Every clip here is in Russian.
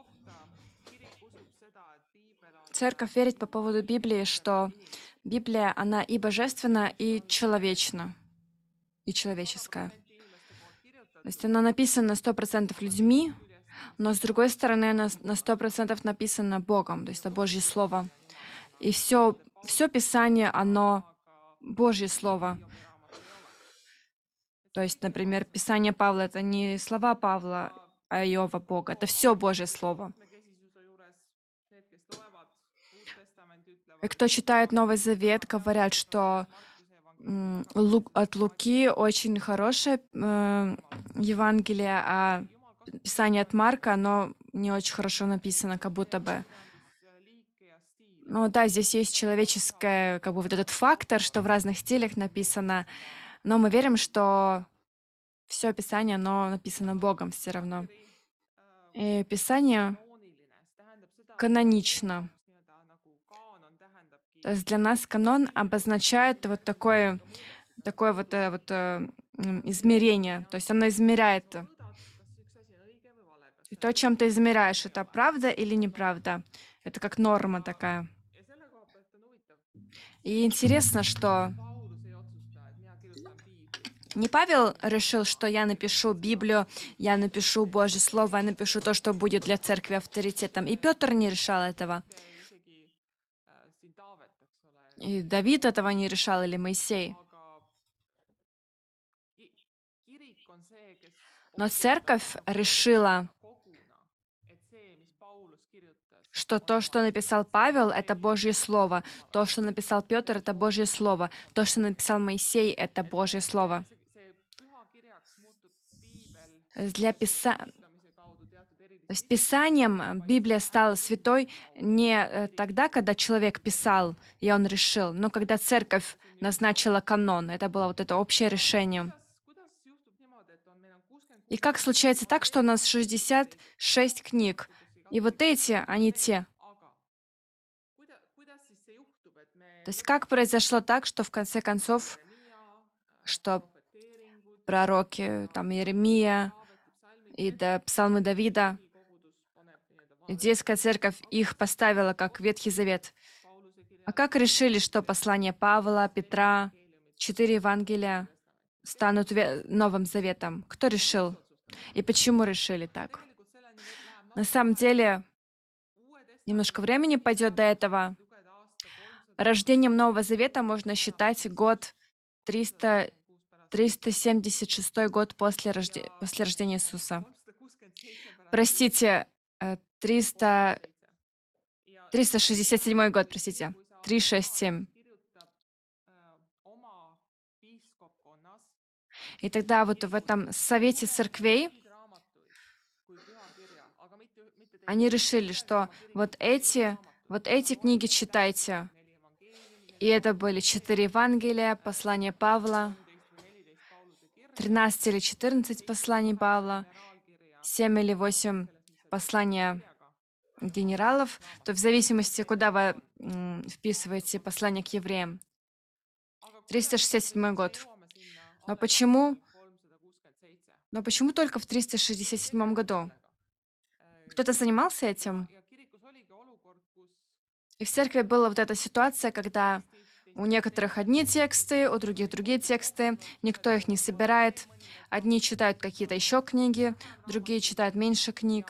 Церковь верит по поводу Библии, что Библия, она и божественна, и человечна, и человеческая. То есть она написана 100% людьми, но с другой стороны, она на 100% написана Богом, то есть это Божье Слово. И все Писание, оно Божье Слово. То есть, например, Писание Павла — это не слова Павла, а Иова Бога. Это все Божье Слово. И кто читает Новый Завет, говорят, что от Луки очень хорошее Евангелие, а Писание от Марка, оно не очень хорошо написано, как будто бы. Ну да, здесь есть человеческое, как бы вот этот фактор, что в разных стилях написано, но мы верим, что все Писание, оно написано Богом все равно. И Писание канонично. То есть для нас канон обозначает вот такое измерение. То есть оно измеряет. И то, чем ты измеряешь, это правда или неправда. Это как норма такая. И интересно, что не Павел решил, что я напишу Библию, я напишу Божье Слово, я напишу то, что будет для церкви авторитетом. И Петр не решал этого. И Давид этого не решал, или Моисей. Но церковь решила, что то, что написал Павел, это Божье Слово. То, что написал Петр, это Божье Слово. То, что написал Моисей, это Божье Слово. Для То есть Писанием Библия стала святой не тогда, когда человек писал, и он решил, но когда церковь назначила канон. Это было вот это общее решение. И как случается так, что у нас 66 книг, и вот эти, они те. То есть как произошло так, что в конце концов, что пророки, там Иеремия и псалмы Давида, и детская церковь их поставила как Ветхий Завет. А как решили, что послание Павла, Петра, 4 Евангелия станут Новым Заветом? Кто решил? И почему решили так? На самом деле, немножко времени пойдет до этого. Рождением Нового Завета можно считать год 376 год после рождения Иисуса. Простите, 367 год, простите. 367. И тогда вот в этом совете церквей они решили, что вот эти книги читайте. И это были 4 Евангелия, послание Павла, 13 или 14 посланий Павла, 7 или 8 послания генералов, то в зависимости, куда вы вписываете послание к евреям. 367 год. Но почему только в 367 году? Кто-то занимался этим? И в церкви была вот эта ситуация, когда у некоторых одни тексты, у других другие тексты, никто их не собирает. Одни читают какие-то еще книги, другие читают меньше книг.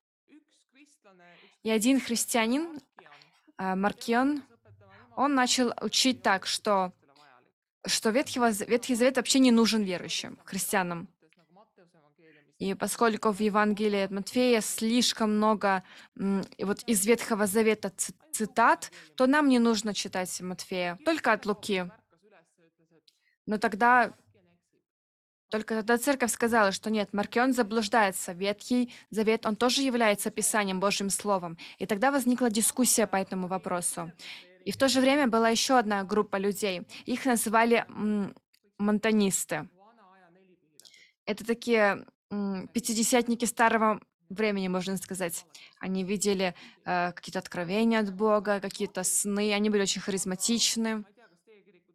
И один христианин, Маркион, он начал учить так, что Ветхий Завет вообще не нужен верующим, христианам. И поскольку в Евангелии от Матфея слишком много вот из Ветхого Завета цитат, то нам не нужно читать Матфея, только от Луки. Но только тогда церковь сказала, что нет, Маркион заблуждается. Ветхий Завет, он тоже является Писанием, Божьим Словом. И тогда возникла дискуссия по этому вопросу. И в то же время была еще одна группа людей. Их называли монтанисты. Это такие пятидесятники старого времени, можно сказать. Они видели какие-то откровения от Бога, какие-то сны. Они были очень харизматичны.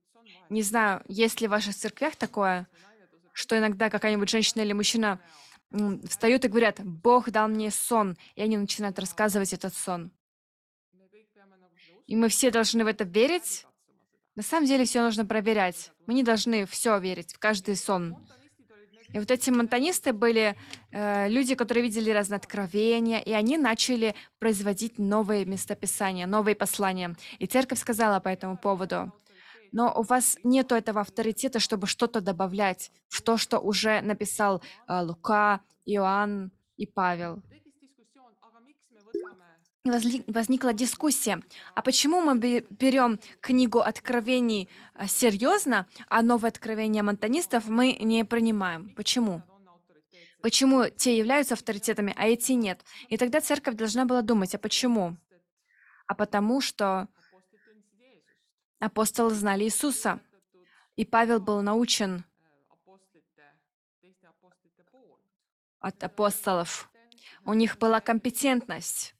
Не знаю, есть ли в ваших церквях такое, что иногда какая-нибудь женщина или мужчина встают и говорят: «Бог дал мне сон», и они начинают рассказывать этот сон. И мы все должны в это верить. На самом деле все нужно проверять. Мы не должны все верить, в каждый сон. И вот эти монтанисты были люди, которые видели разные откровения, и они начали производить новые местописания, новые послания. И церковь сказала по этому поводу: но у вас нету этого авторитета, чтобы что-то добавлять в то, что уже написал Лука, Иоанн и Павел. И возникла дискуссия, а почему мы берем книгу Откровений серьезно, а новые откровения монтанистов мы не принимаем? Почему? Почему те являются авторитетами, а эти нет? И тогда церковь должна была думать, а почему? А потому что апостолы знали Иисуса, и Павел был научен от апостолов. У них была компетентность,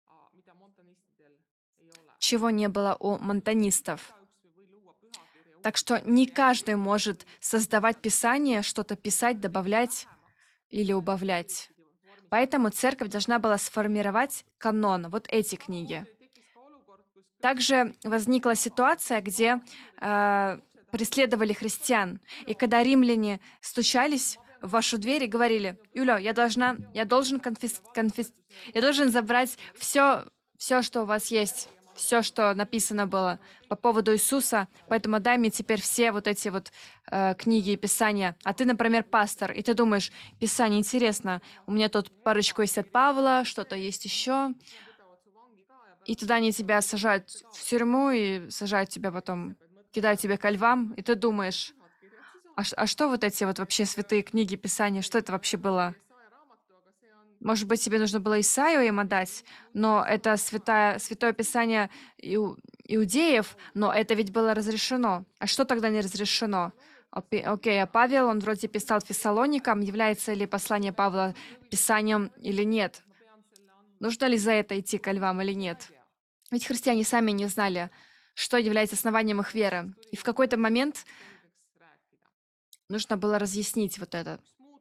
чего не было у монтанистов. Так что не каждый может создавать Писание, что-то писать, добавлять или убавлять. Поэтому церковь должна была сформировать канон, вот эти книги. Также возникла ситуация, где преследовали христиан. И когда римляне стучались в вашу дверь и говорили: «Юля, я должен забрать все, что у вас есть, все, что написано было по поводу Иисуса, поэтому дай мне теперь все вот эти вот книги и Писания». А ты, например, пастор, и ты думаешь: Писание, интересно, у меня тут парочку есть от Павла, что-то есть еще. И туда они тебя сажают в тюрьму и сажают тебя потом, кидают тебя ко львам, и ты думаешь: а что вот эти вот вообще святые книги Писания, что это вообще было? Может быть, тебе нужно было Исаию им отдать, но это святое Писание иудеев, но это ведь было разрешено. А что тогда не разрешено? Окей, а Павел, он вроде писал Фессалоникам, является ли послание Павла Писанием или нет? Нужно ли за это идти ко львам или нет? Ведь христиане сами не знали, что является основанием их веры. И в какой-то момент нужно было разъяснить вот это.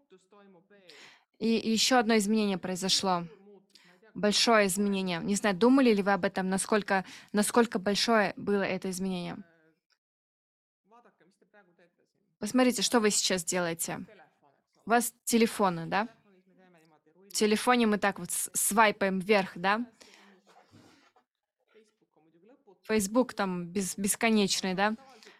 И еще одно изменение произошло. Большое изменение. Не знаю, думали ли вы об этом, насколько большое было это изменение? Посмотрите, что вы сейчас делаете. У вас телефоны, да? В телефоне мы так вот свайпаем вверх, да? Facebook там бесконечный, да?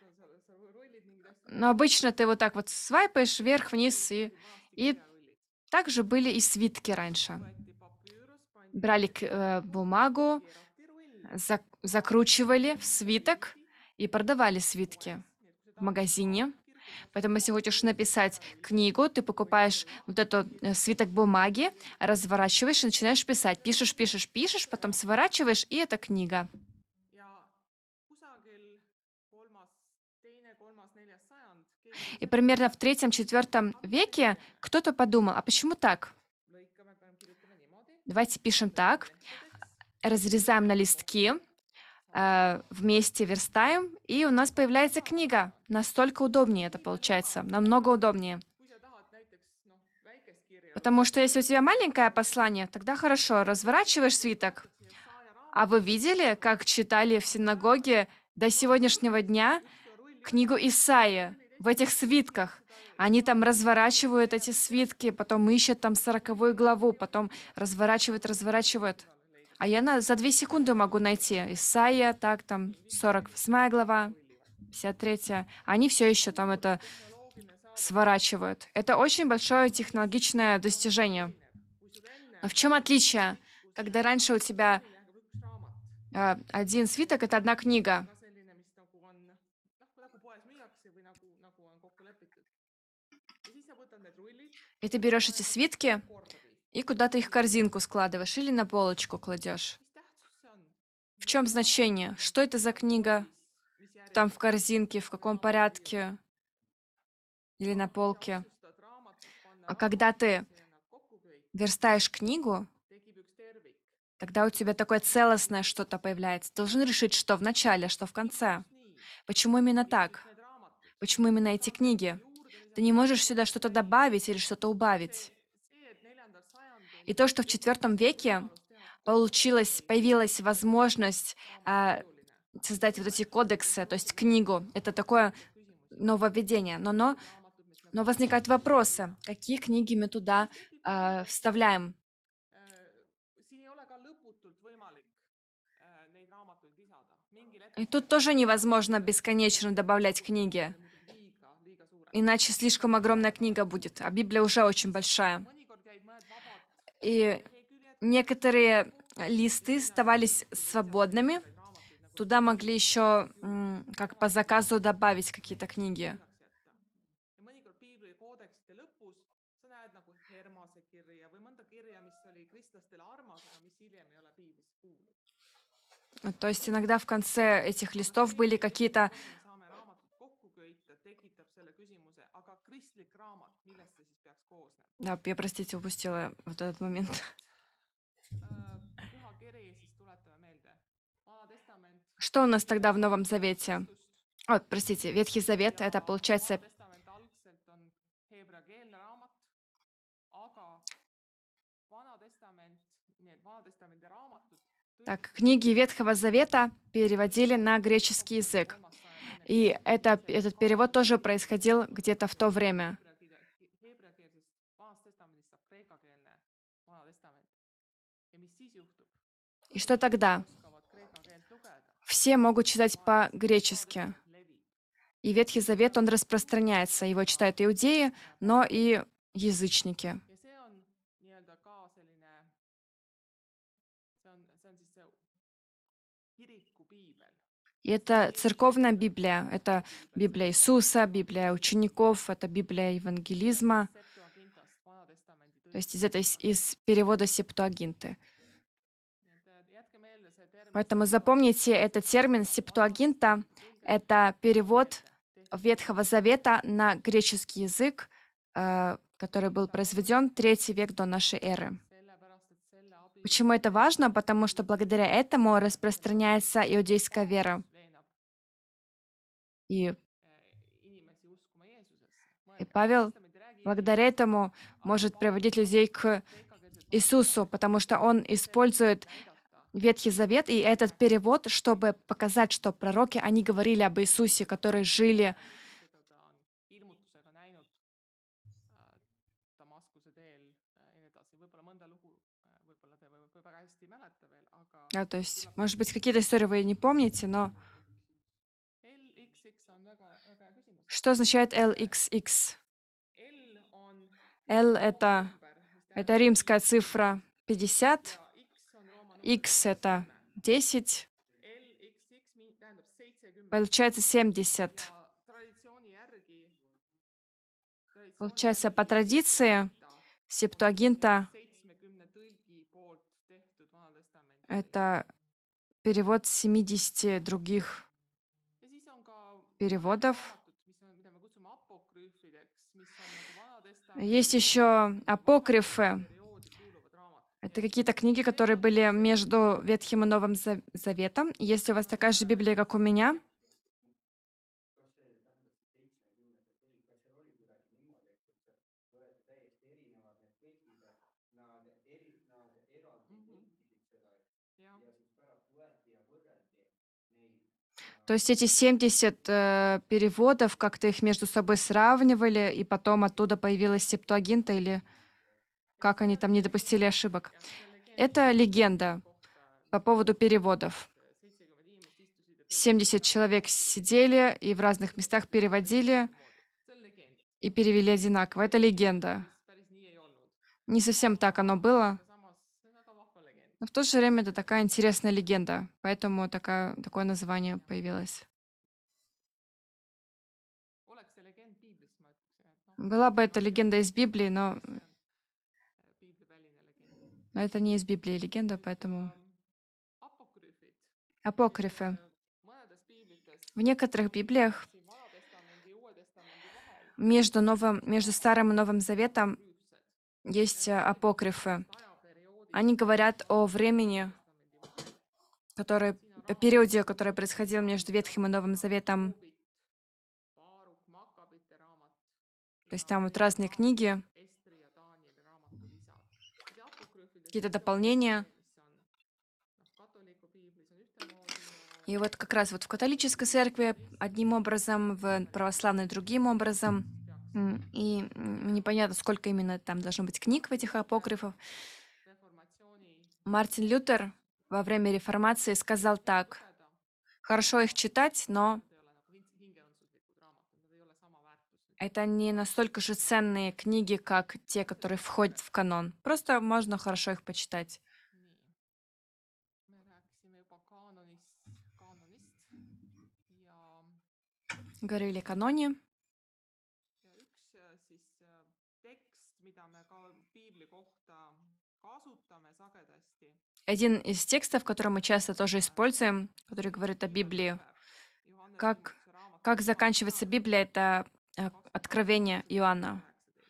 Но обычно ты вот так вот свайпаешь вверх-вниз, и также были и свитки раньше. Брали бумагу, закручивали в свиток и продавали свитки в магазине. Поэтому, если хочешь написать книгу, ты покупаешь вот этот свиток бумаги, разворачиваешь и начинаешь писать. Пишешь, пишешь, пишешь, потом сворачиваешь, и это книга. И примерно в третьем-четвертом веке кто-то подумал, а почему так? Давайте пишем так, разрезаем на листки, вместе верстаем, и у нас появляется книга. Настолько удобнее это получается, намного удобнее. Потому что если у тебя маленькое послание, тогда хорошо, разворачиваешь свиток. А вы видели, как читали в синагоге до сегодняшнего дня книгу Исаия в этих свитках? Они там разворачивают эти свитки, потом ищут там 40 главу, потом разворачивают. А я за 2 секунды могу найти Исаия, так, там, 48 глава, 53. Они все еще там это сворачивают. Это очень большое технологичное достижение. Но в чем отличие, когда раньше у тебя один свиток — это одна книга, и ты берешь эти свитки и куда-то их в корзинку складываешь или на полочку кладешь. В чем значение? Что это за книга там в корзинке, в каком порядке или на полке? А когда ты верстаешь книгу, тогда у тебя такое целостное что-то появляется. Ты должен решить, что в начале, что в конце. Почему именно так? Почему именно эти книги? Ты не можешь сюда что-то добавить или что-то убавить. И то, что в IV веке появилась возможность создать вот эти кодексы, то есть книгу, это такое нововведение. Но возникают вопросы, какие книги мы туда вставляем. И тут тоже невозможно бесконечно добавлять книги, иначе слишком огромная книга будет, а Библия уже очень большая. И некоторые листы оставались свободными, туда могли еще как по заказу добавить какие-то книги. То есть иногда в конце этих листов были какие-то... Да, я, простите, упустила вот этот момент. Что у нас тогда в Новом Завете? Простите, Ветхий Завет, это получается... Так, книги Ветхого Завета переводили на греческий язык. И этот перевод тоже происходил где-то в то время. И что тогда? Все могут читать по-гречески. И Ветхий Завет, он распространяется. Его читают иудеи, но и язычники. И это церковная Библия, это Библия Иисуса, Библия учеников, это Библия евангелизма, то есть из перевода Септуагинты. Поэтому запомните этот термин Септуагинта, это перевод Ветхого Завета на греческий язык, который был произведен 3 век до нашей эры. Почему это важно? Потому что благодаря этому распространяется иудейская вера. И Павел благодаря этому может приводить людей к Иисусу, потому что он использует Ветхий Завет и этот перевод, чтобы показать, что пророки, они говорили об Иисусе, которые жили. То есть, может быть, какие-то истории вы не помните, но что означает LXX? L — это римская цифра 50, X — это 10, получается 70. Получается, по традиции, Септуагинта — это перевод 70 других переводов. Есть еще апокрифы. Это какие-то книги, которые были между Ветхим и Новым Заветом. Если у вас такая же Библия, как у меня, то есть эти 70 переводов, как-то их между собой сравнивали, и потом оттуда появилась Септуагинта, или как они там не допустили ошибок. Это легенда по поводу переводов. 70 человек сидели и в разных местах переводили и перевели одинаково. Это легенда. Не совсем так оно было, но в то же время это такая интересная легенда, поэтому такое название появилось. Была бы это легенда из Библии, но это не из Библии легенда, поэтому... Апокрифы. В некоторых Библиях между Старым и Новым Заветом есть апокрифы. Они говорят о времени, периоде, который происходил между Ветхим и Новым Заветом. То есть там вот разные книги. какие-то дополнения. И вот как раз вот в католической церкви одним образом, в православной другим образом. Непонятно, сколько именно там должно быть книг в этих апокрифах. Мартин Лютер во время реформации сказал так: хорошо их читать, но это не настолько же ценные книги, как те, которые входят в канон. Просто можно хорошо их почитать. Говорили о каноне. Один из текстов, который мы часто тоже используем, который говорит о Библии, как, как заканчивается Библия, это Откровение Иоанна,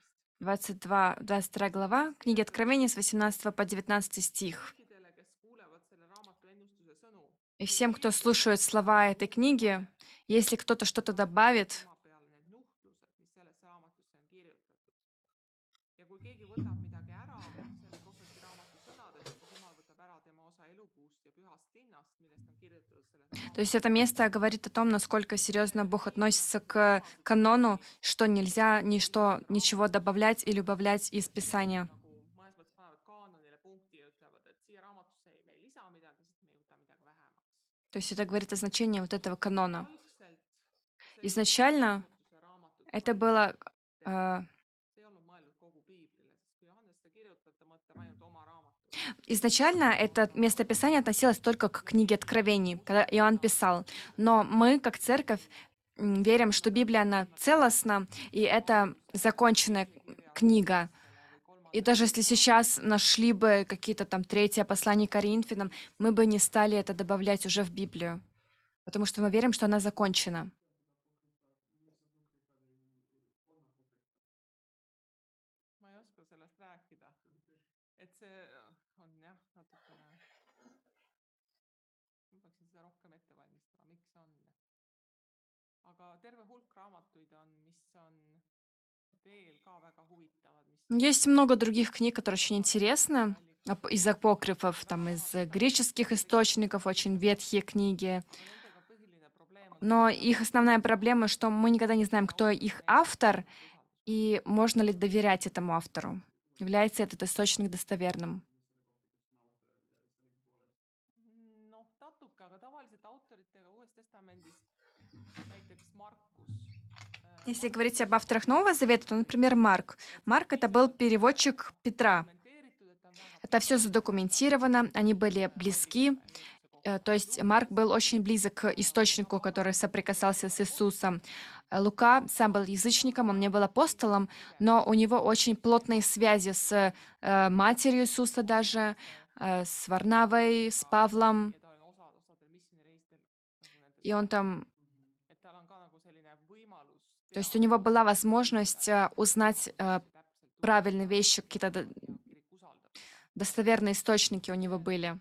22 глава, книги Откровения с 18 по 19 стих. И всем, кто слушает слова этой книги, если кто-то что-то добавит, то есть это место говорит о том, насколько серьезно Бог относится к канону, что нельзя ничего добавлять или убавлять из Писания. То есть это говорит о значении вот этого канона. Изначально это было изначально это место Писания относилось только к книге Откровений, когда Иоанн писал. Но мы, как церковь, верим, что Библия, она целостна, и это законченная книга. И даже если сейчас нашли бы какие-то там третье послание Коринфянам, мы бы не стали это добавлять уже в Библию, потому что мы верим, что она закончена. Есть много других книг, которые очень интересны, из апокрифов, там, из греческих источников, очень ветхие книги. Но их основная проблема, что мы никогда не знаем, кто их автор, и можно ли доверять этому автору. Является этот источник достоверным. Если говорить об авторах Нового Завета, то, например, Марк. Марк — это был переводчик Петра. Это все задокументировано, они были близки. То есть Марк был очень близок к источнику, который соприкасался с Иисусом. Лука сам был язычником, он не был апостолом, но у него очень плотные связи с матерью Иисуса даже, с Варнавой, с Павлом. И он там... То есть у него была возможность узнать правильные вещи, какие-то достоверные источники у него были.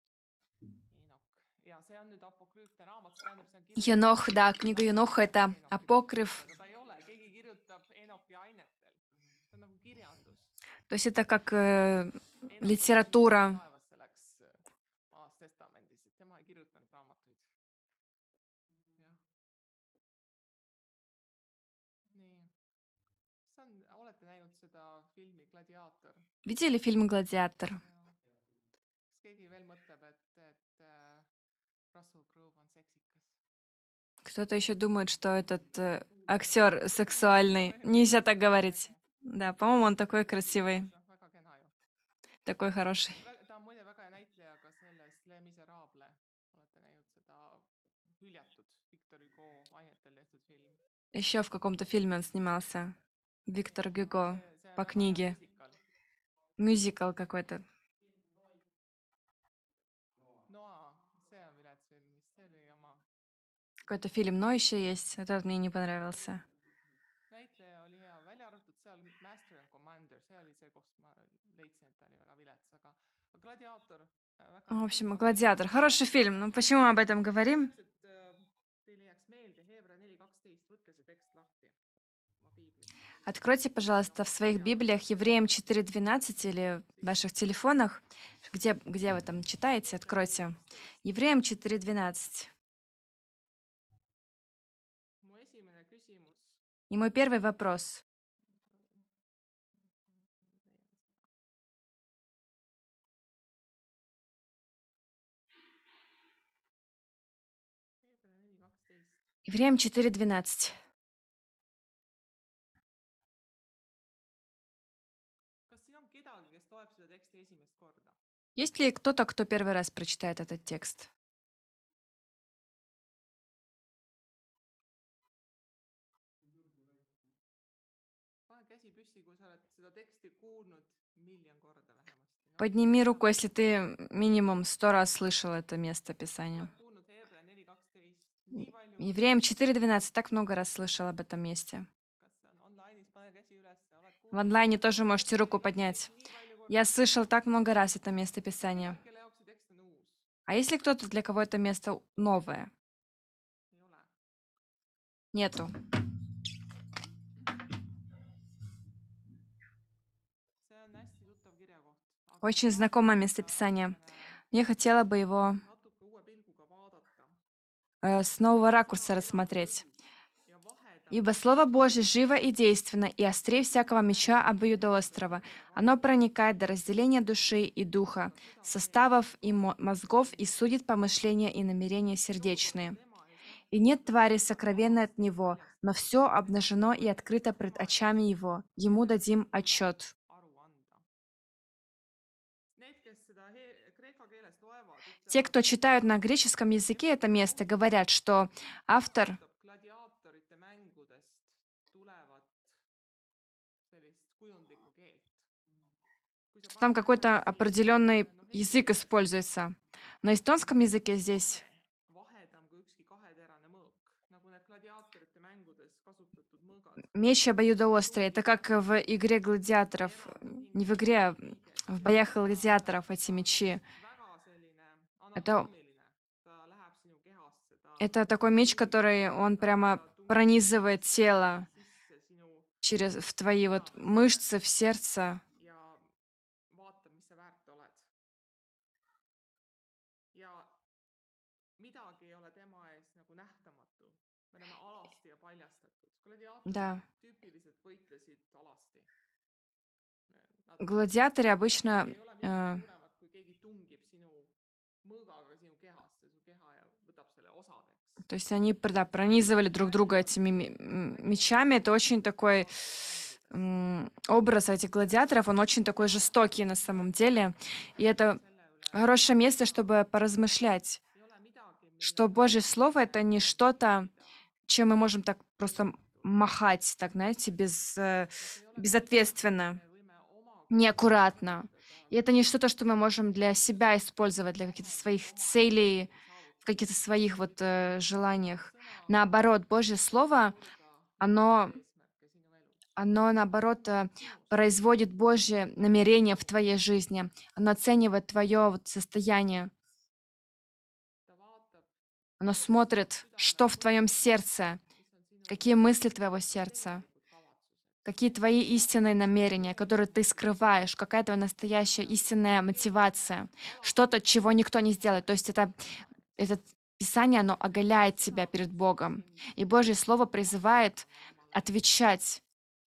Енох, да, книга Еноха — это апокриф. То есть это как литература. Видели фильм «Гладиатор»? Кто-то еще думает, что этот актер сексуальный. Нельзя так говорить. Да, по-моему, он такой красивый, такой хороший. Еще в каком-то фильме он снимался. Виктор Гюго по книге. Мюзикл какой-то. Какой-то фильм «Но» еще есть. Этот мне не понравился. В общем, «Гладиатор». Хороший фильм. Ну почему мы об этом говорим? Откройте, пожалуйста, в своих Библиях Евреям 4:12 или в ваших телефонах, где вы там читаете, откройте. Евреям 4:12. И мой первый вопрос. Евреям 4:12. Есть ли кто-то, кто первый раз прочитает этот текст? Подними руку, если ты минимум 100 раз слышал это место Писания. Евреям 4:12. Так много раз слышал об этом месте. В онлайне тоже можете руку поднять. Я слышал так много раз это место Писания. А есть ли кто-то, для кого это место новое? Нету. Очень знакомое местописание. Я хотела бы его с нового ракурса рассмотреть. «Ибо Слово Божье живо и действенно, и острее всякого меча обоюдоострого. Оно проникает до разделения души и духа, составов и мозгов, и судит помышления и намерения сердечные. И нет твари сокровенной от Него, но все обнажено и открыто пред очами Его. Ему дадим отчет». Те, кто читают на греческом языке это место, говорят, что автор там какой-то определенный язык используется. На эстонском языке здесь меч обоюдоострый. Это как в игре гладиаторов. Не в игре, а в боях гладиаторов эти мечи. Это, это такой меч, который он прямо пронизывает тело в твои вот мышцы, в сердце. Да. Гладиаторы обычно, э, то есть они, да, пронизывали друг друга этими мечами. Это очень такой образ этих гладиаторов, он очень такой жестокий на самом деле. И это хорошее место, чтобы поразмышлять, что Божье Слово — это не что-то, чем мы можем так просто махать, так, знаете, безответственно, неаккуратно. И это не что-то, что мы можем для себя использовать, для каких-то своих целей, в каких-то своих вот желаниях. Наоборот, Божье Слово, оно, оно наоборот производит Божье намерение в твоей жизни. Оно оценивает твое вот состояние. Оно смотрит, что в твоем сердце, какие мысли твоего сердца, какие твои истинные намерения, которые ты скрываешь, какая твоя настоящая истинная мотивация, что-то, чего никто не сделает. То есть это Писание, оно оголяет тебя перед Богом. И Божье Слово призывает отвечать.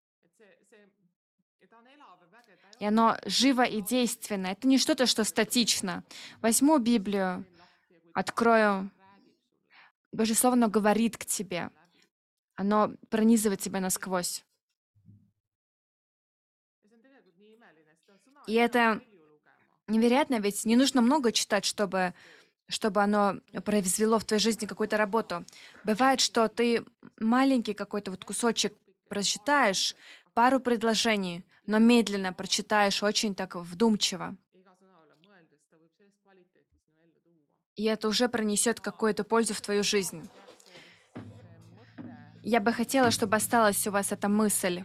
И оно живо и действенно. Это не что-то, что статично. Возьму Библию, открою. Божье Слово, оно говорит к тебе. Оно пронизывает тебя насквозь. И это невероятно, ведь не нужно много читать, чтобы оно произвело в твоей жизни какую-то работу. Бывает, что ты маленький какой-то вот кусочек прочитаешь, пару предложений, но медленно прочитаешь, очень так вдумчиво. И это уже принесет какую-то пользу в твою жизнь. Я бы хотела, чтобы осталась у вас эта мысль.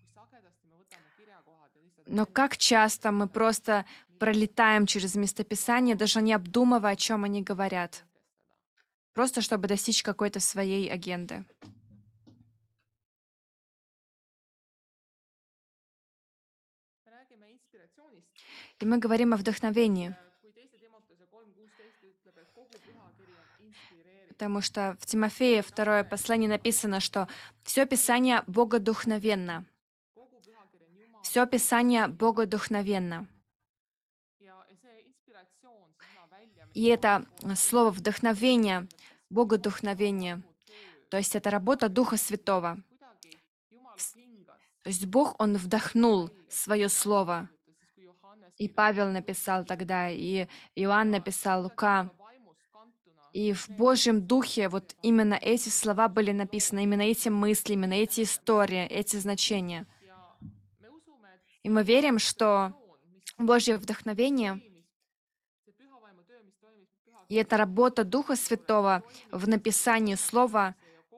Но как часто мы просто пролетаем через местописание, даже не обдумывая, о чем они говорят, просто чтобы достичь какой-то своей агенды. И мы говорим о вдохновении, потому что в Тимофея 2 послание написано, что все Писание богодухновенно. Все Писание богодухновенно. И это слово вдохновение, богодухновение, то есть это работа Духа Святого. То есть Бог, Он вдохнул свое слово. И Павел написал тогда, и Иоанн написал, Лука. И в Божьем Духе вот именно эти слова были написаны, именно эти мысли, именно эти истории, эти значения. И мы верим, что Божье вдохновение и эта работа Духа Святого в написании слова,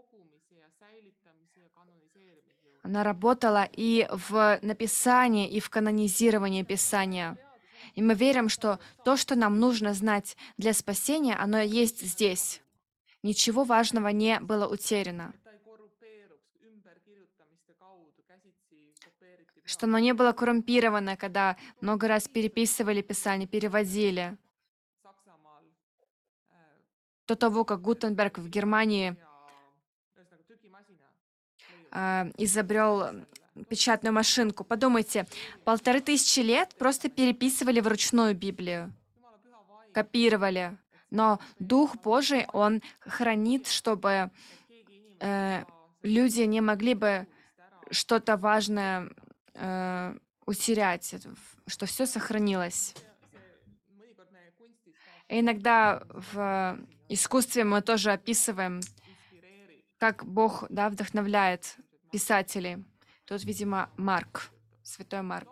она работала и в написании, и в канонизировании Писания. И мы верим, что то, что нам нужно знать для спасения, оно есть здесь. Ничего важного не было утеряно. Что оно не было коррумпировано, когда много раз переписывали Писание, переводили. До того, как Гутенберг в Германии изобрел печатную машинку. Подумайте, 1500 лет просто переписывали вручную Библию, копировали. Но Дух Божий, Он хранит, чтобы люди не могли бы что-то важное утерять, что все сохранилось. И иногда в искусстве мы тоже описываем, как Бог, да, вдохновляет писателей. Тут, видимо, Марк, святой Марк.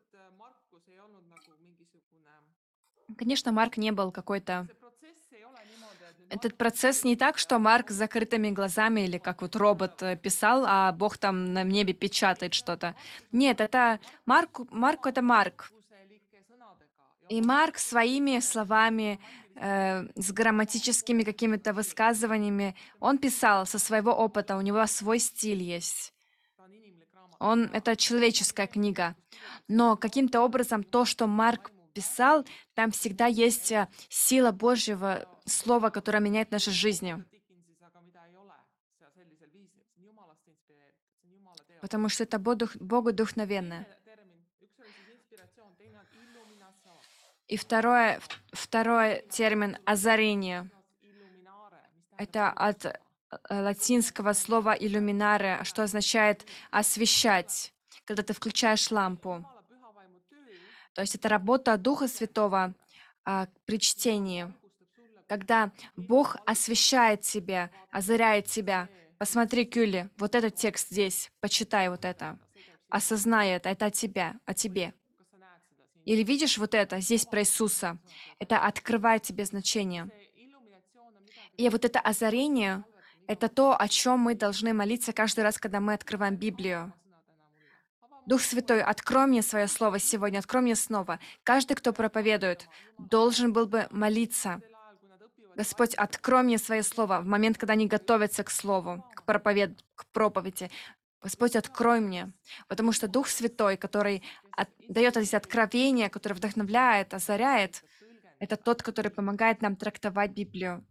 Конечно, Марк не был какой-то... Этот процесс не так, что Марк с закрытыми глазами или как вот робот писал, а Бог там на небе печатает что-то. Нет, это Марк это Марк. И Марк своими словами, с грамматическими какими-то высказываниями, он писал со своего опыта, у него свой стиль есть. Это человеческая книга. Но каким-то образом то, что Марк писал, там всегда есть сила Божьего Слова, которое меняет наши жизни. Потому что это богодухновенное. И второй термин «озарение». Это от латинского слова «иллюминаре», что означает «освещать», когда ты включаешь лампу. То есть это работа Духа Святого при чтении. Когда Бог освещает тебя, озаряет тебя. Посмотри, Кюли, вот этот текст здесь, почитай вот это. Осознай это от тебя, о тебе. Или видишь вот это здесь про Иисуса. Это открывает тебе значение. И вот это озарение — это то, о чем мы должны молиться каждый раз, когда мы открываем Библию. Дух Святой, открой мне свое слово сегодня, открой мне снова. Каждый, кто проповедует, должен был бы молиться. Господь, открой мне свое слово в момент, когда они готовятся к слову, к проповеди. Господь, открой мне. Потому что Дух Святой, который дает эти откровения, который вдохновляет, озаряет, это тот, который помогает нам трактовать Библию.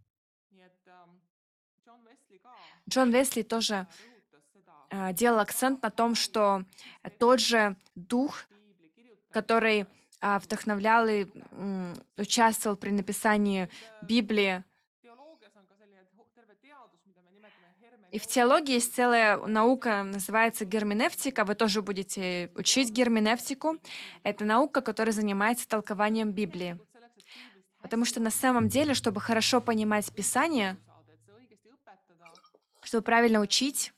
Джон Весли тоже делал акцент на том, что тот же Дух, который вдохновлял и участвовал при написании Библии. И в теологии есть целая наука, называется герменевтика. Вы тоже будете учить герменевтику. Это наука, которая занимается толкованием Библии. Потому что на самом деле, чтобы хорошо понимать Писание, чтобы правильно учить,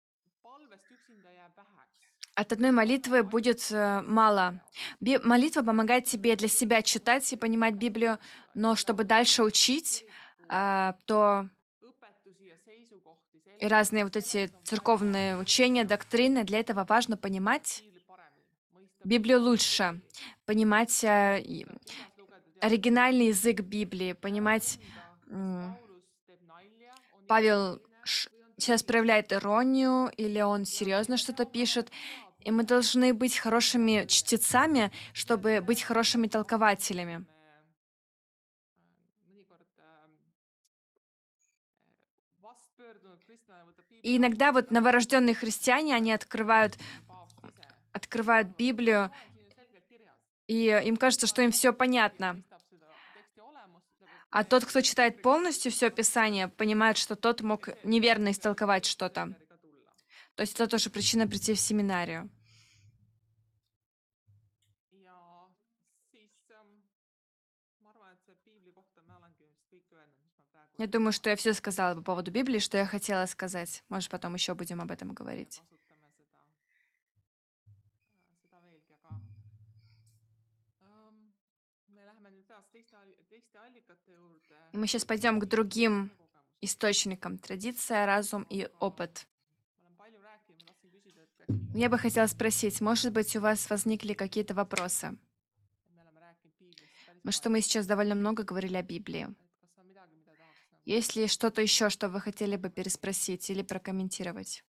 от одной молитвы будет мало. Молитва помогает тебе для себя читать и понимать Библию, но чтобы дальше учить, то и разные вот эти церковные учения, доктрины, для этого важно понимать Библию лучше, понимать оригинальный язык Библии, понимать... Павел сейчас проявляет иронию, или он серьезно что-то пишет. И мы должны быть хорошими чтецами, чтобы быть хорошими толкователями. И иногда вот новорожденные христиане, они открывают Библию, и им кажется, что им все понятно. А тот, кто читает полностью все Писание, понимает, что тот мог неверно истолковать что-то. То есть это тоже причина прийти в семинарию. Я думаю, что я все сказала по поводу Библии, что я хотела сказать. Может, потом еще будем об этом говорить. И мы сейчас пойдем к другим источникам. Традиция, разум и опыт. Я бы хотела спросить, может быть, у вас возникли какие-то вопросы? Потому что мы сейчас довольно много говорили о Библии. Есть ли что-то еще, что вы хотели бы переспросить или прокомментировать?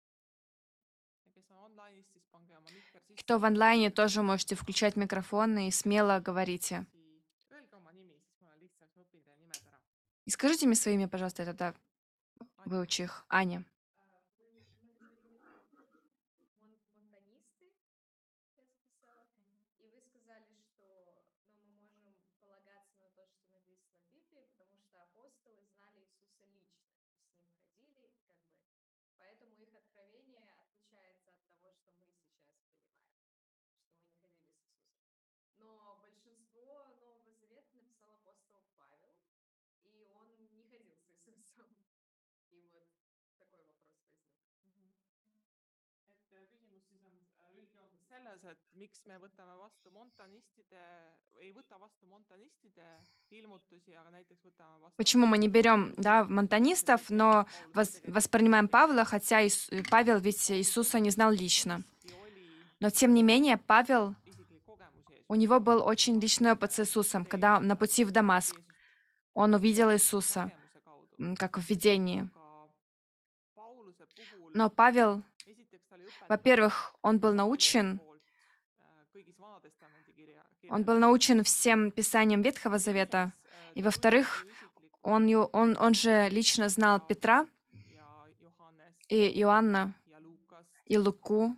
Кто в онлайне, тоже можете включать микрофон и смело говорите. И скажите мне своими, пожалуйста, я тогда выучу их. Аня. Почему мы не берем, да, монтанистов, но воспринимаем Павла, хотя Павел ведь Иисуса не знал лично. Но тем не менее, Павел, у него был очень личный опыт с Иисусом, когда на пути в Дамаск он увидел Иисуса, как в видении. Но Павел, во-первых, он был научен всем писаниям Ветхого Завета, и, во-вторых, он же лично знал Петра и Иоанна, и Луку,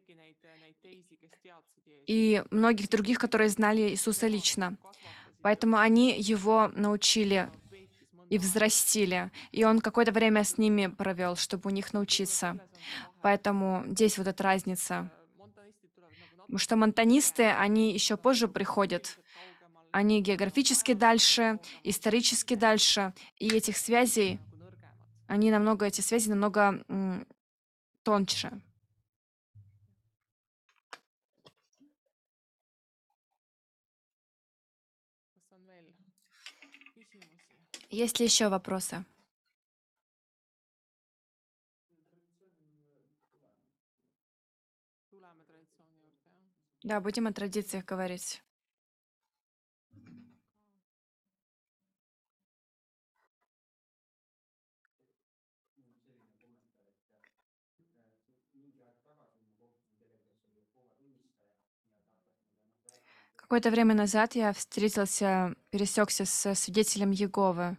и многих других, которые знали Иисуса лично. Поэтому они его научили и взрастили. И он какое-то время с ними провел, чтобы у них научиться. Поэтому здесь вот эта разница. Потому что монтанисты, они еще позже приходят. Они географически дальше, исторически дальше. И эти связи намного тоньше. Есть ли еще вопросы? Да, будем о традициях говорить. Какое-то время назад я пересекся со свидетелем Иеговы.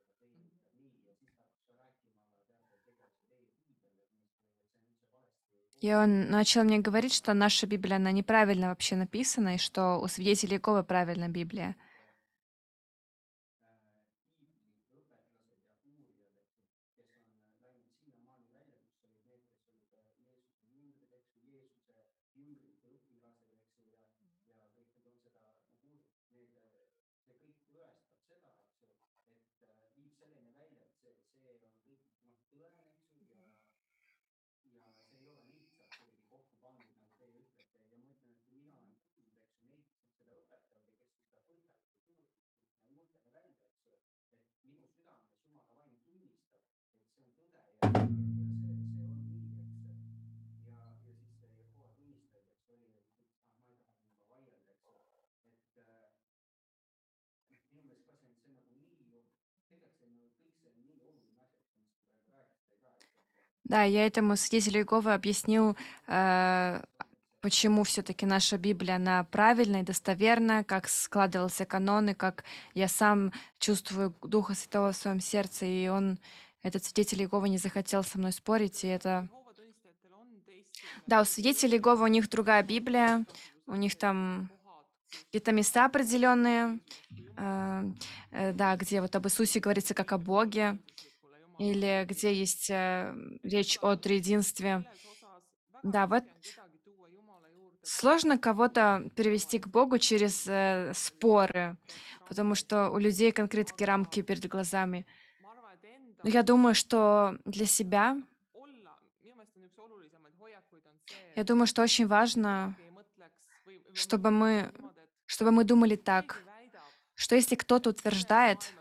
И он начал мне говорить, что наша Библия, она неправильно вообще написана, и что у свидетелей Иеговы правильно Библия. Да, я этому свидетелю Иеговы объяснил, почему все-таки наша Библия, она правильная и достоверная, как складывался канон, и как я сам чувствую Духа Святого в своем сердце, и он, этот свидетель Иеговы, не захотел со мной спорить, и это... Да, у свидетелей Иеговы у них другая Библия, у них там какие-то места определенные, э, да, где вот об Иисусе говорится как о Боге, или где есть речь о триединстве. Да, вот сложно кого-то перевести к Богу через споры, потому что у людей конкретные рамки перед глазами. Но я думаю, что для себя, я думаю, что очень важно, чтобы мы, чтобы мы думали так, что если кто-то утверждает,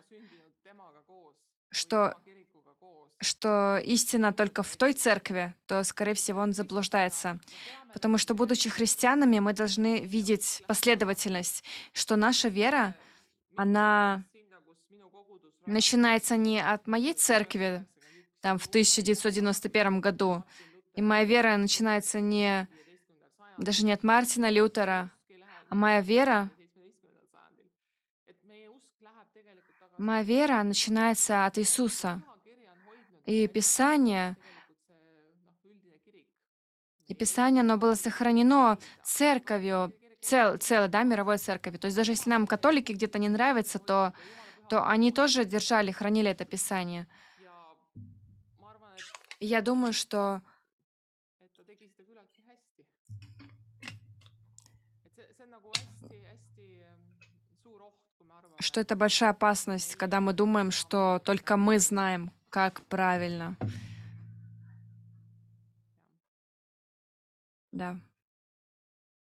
что, что истина только в той церкви, то, скорее всего, он заблуждается. Потому что, будучи христианами, мы должны видеть последовательность, что наша вера, она начинается не от моей церкви, там, в 1991 году, и моя вера начинается не, даже не от Мартина Лютера, а моя вера начинается от Иисуса. И Писание, и Писание, оно было сохранено церковью, целой, да, мировой церковью. То есть даже если нам католики где-то не нравятся, то они тоже держали, хранили это Писание. И я думаю, что это большая опасность, когда мы думаем, что только мы знаем, как правильно. Да.